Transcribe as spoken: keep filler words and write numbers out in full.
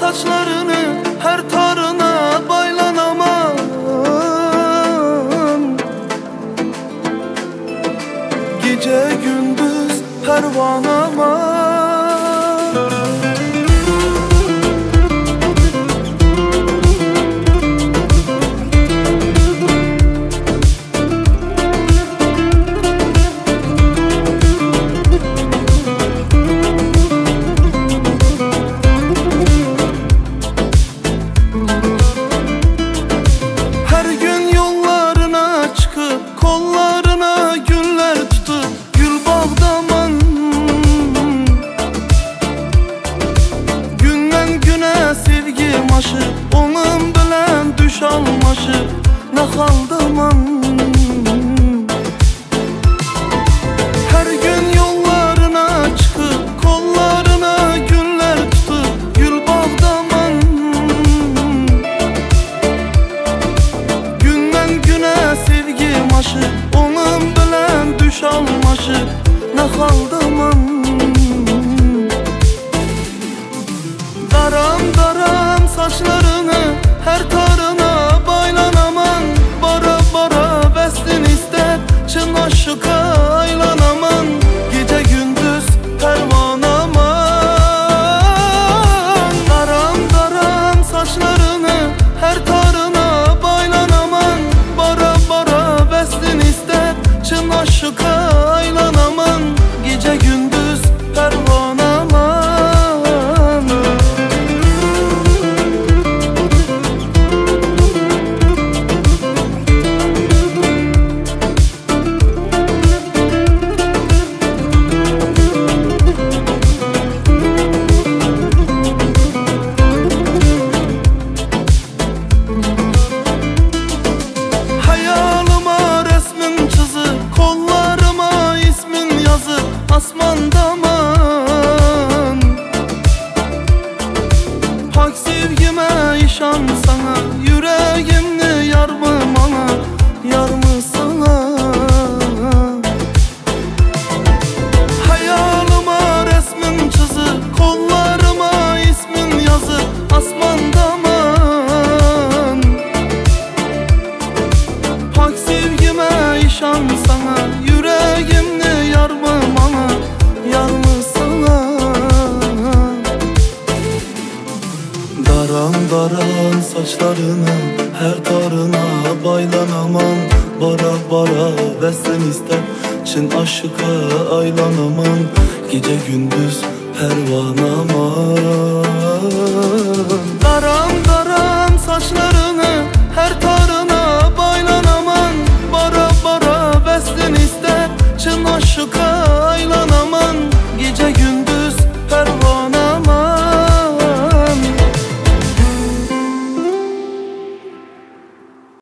saçlarını her tarına baylanamam. Gece gündüz pervanama. Her gün yollarına çıkıp kollarına güller tutup gül bağdaman. Günden güne sevgim aşıp onun bilen düş almaşıp ne haldaman. Her gün yollarına çıkıp kollarına güller tutup gül bağdaman. Günden güne sevgim aşıp onun bilen düş almaşıp ne haldaman. Daram daram saçlarını her tarına baylanaman. Bara bara bestin ister çın aşıka aylanaman. Gece gündüz pervanaman. Daram daram saçlarını her tarına baylanaman. Bara bara bestin ister çın aşıka aylanaman. Gece gündüz pervanaman. Hayalıma resmin çizip kollarıma ismin yazıp asmandaman. Pak sevgime işan sana yüreğimni yar mı bana yar mı sana. Hayalıma resmin çizip kollarıma ismin yazıp asmandaman. Pak sevgime işan sana yüreğimni yar mı bana yar mı sana. Daran daran saçlarını her tarına baylanaman. Bara bara beslen ister çın aşıka aylanaman. Gece gündüz pervanaman.